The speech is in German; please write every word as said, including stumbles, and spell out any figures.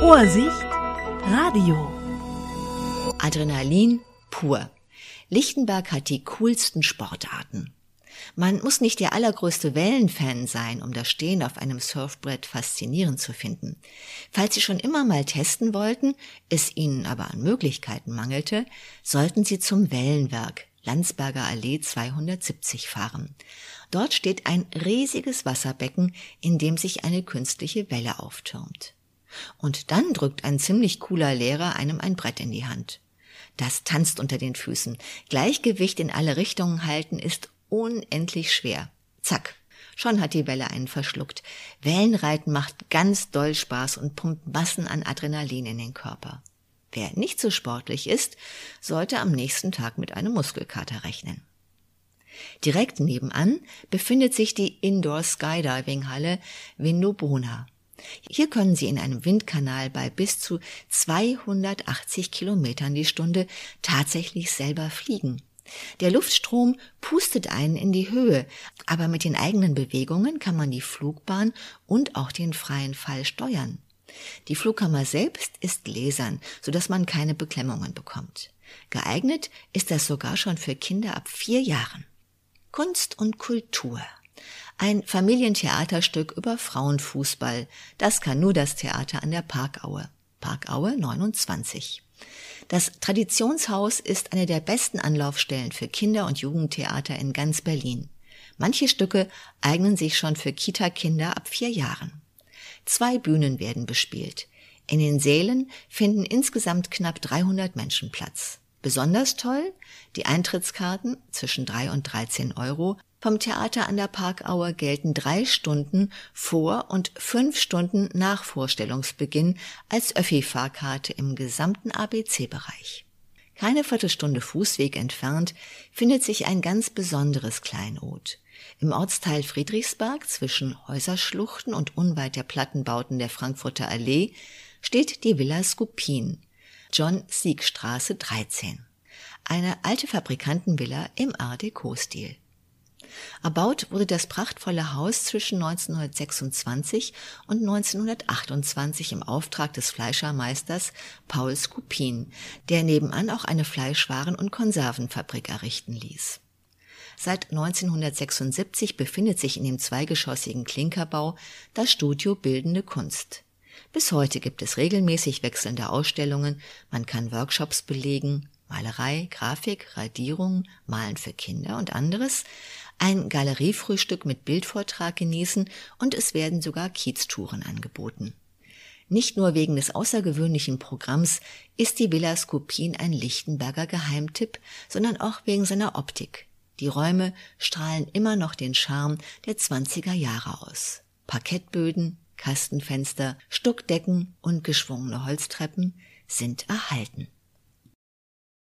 Vorsicht, Radio. Adrenalin pur. Lichtenberg hat die coolsten Sportarten. Man muss nicht der allergrößte Wellenfan sein, um das Stehen auf einem Surfbrett faszinierend zu finden. Falls Sie schon immer mal testen wollten, es Ihnen aber an Möglichkeiten mangelte, sollten Sie zum Wellenwerk, Landsberger Allee zweihundertsiebzig fahren. Dort steht ein riesiges Wasserbecken, in dem sich eine künstliche Welle auftürmt. Und dann drückt ein ziemlich cooler Lehrer einem ein Brett in die Hand. Das tanzt unter den Füßen. Gleichgewicht in alle Richtungen halten ist unendlich schwer. Zack, schon hat die Welle einen verschluckt. Wellenreiten macht ganz doll Spaß und pumpt Massen an Adrenalin in den Körper. Wer nicht so sportlich ist, sollte am nächsten Tag mit einem Muskelkater rechnen. Direkt nebenan befindet sich die Indoor-Skydiving-Halle Vindobona. Hier können Sie in einem Windkanal bei bis zu zweihundertachtzig Kilometern die Stunde tatsächlich selber fliegen. Der Luftstrom pustet einen in die Höhe, aber mit den eigenen Bewegungen kann man die Flugbahn und auch den freien Fall steuern. Die Flugkammer selbst ist gläsern, sodass man keine Beklemmungen bekommt. Geeignet ist das sogar schon für Kinder ab vier Jahren. Kunst und Kultur. Ein Familientheaterstück über Frauenfußball. Das kann nur das Theater an der Parkaue. Parkaue neunundzwanzig. Das Traditionshaus ist eine der besten Anlaufstellen für Kinder- und Jugendtheater in ganz Berlin. Manche Stücke eignen sich schon für Kita-Kinder ab vier Jahren. Zwei Bühnen werden bespielt. In den Sälen finden insgesamt knapp dreihundert Menschen Platz. Besonders toll, die Eintrittskarten zwischen drei und dreizehn Euro vom Theater an der Parkaue gelten drei Stunden vor und fünf Stunden nach Vorstellungsbeginn als Öffi-Fahrkarte im gesamten A B C-Bereich. Keine Viertelstunde Fußweg entfernt findet sich ein ganz besonderes Kleinod. Im Ortsteil Friedrichsberg zwischen Häuserschluchten und unweit der Plattenbauten der Frankfurter Allee steht die Villa Skupin, John-Sieg-Straße dreizehn. Eine alte Fabrikantenvilla im Art Deco-Stil. Erbaut wurde das prachtvolle Haus zwischen neunzehnhundertsechsundzwanzig und neunzehnhundertachtundzwanzig im Auftrag des Fleischermeisters Paul Skupin, der nebenan auch eine Fleischwaren- und Konservenfabrik errichten ließ. Seit neunzehnhundertsechsundsiebzig befindet sich in dem zweigeschossigen Klinkerbau das Studio Bildende Kunst. Bis heute gibt es regelmäßig wechselnde Ausstellungen, man kann Workshops belegen, Malerei, Grafik, Radierung, Malen für Kinder und anderes, ein Galeriefrühstück mit Bildvortrag genießen und es werden sogar Kieztouren angeboten. Nicht nur wegen des außergewöhnlichen Programms ist die Villa Skupin ein Lichtenberger Geheimtipp, sondern auch wegen seiner Optik. Die Räume strahlen immer noch den Charme der zwanziger Jahre aus. Parkettböden, Kastenfenster, Stuckdecken und geschwungene Holztreppen sind erhalten.